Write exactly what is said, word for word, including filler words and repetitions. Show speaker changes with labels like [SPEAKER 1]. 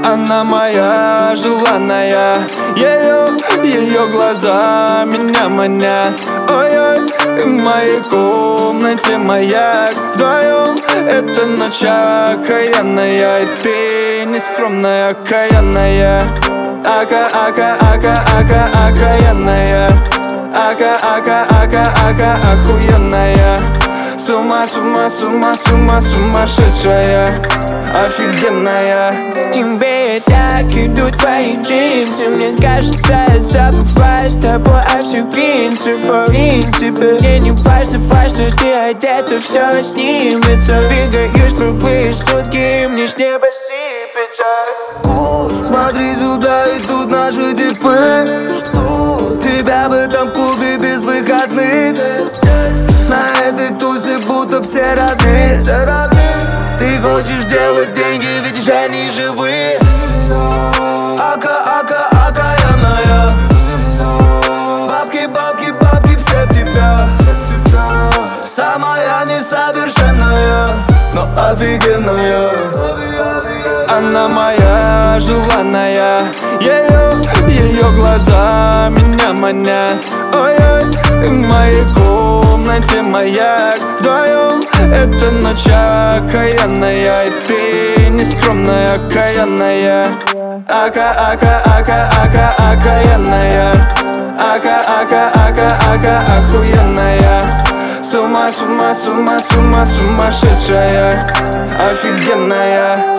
[SPEAKER 1] Она моя желанная, ее, ее глаза меня манят. Ой-ой, в моей комнате маяк. Вдвоем это ночь окаянная, и ты нескромная, окаянная. Ака, ака, ака, ака, окаянная. Ака, ака, ака, ака, охуенная. С ума, с ума, с ума, с ума, сумасшедшая, офигенная.
[SPEAKER 2] Тебе так идут твои джинсы. Мне кажется, я забываю с тобой о всех принципах. Принципы. Мне не важно, важно, ты одета, все снимется. Двигаюсь круглые сутки, и мне с неба сыпется.
[SPEAKER 3] Смотри сюда, идут наши типы. Жду тебя в этом клубе без выходных. На этой тусе будто все родные. Ты хочешь делать деньги, видишь, они живые. Ака, ака, окаянная. Бабки, бабки, бабки, все в тебя. Самая несовершенная, но офигенная.
[SPEAKER 1] Она моя желанная, ее, ее глаза меня манят. Ой-ой, в моей комнате маяк. Вдвоем это ночь окаянная, и ты нескромная, окаянная. Ака, ака, ака, ака, окаянная. Ака, ака, ака, ака, охуенная. С ума, с ума, с ума, с ума, сумасшедшая, офигенная.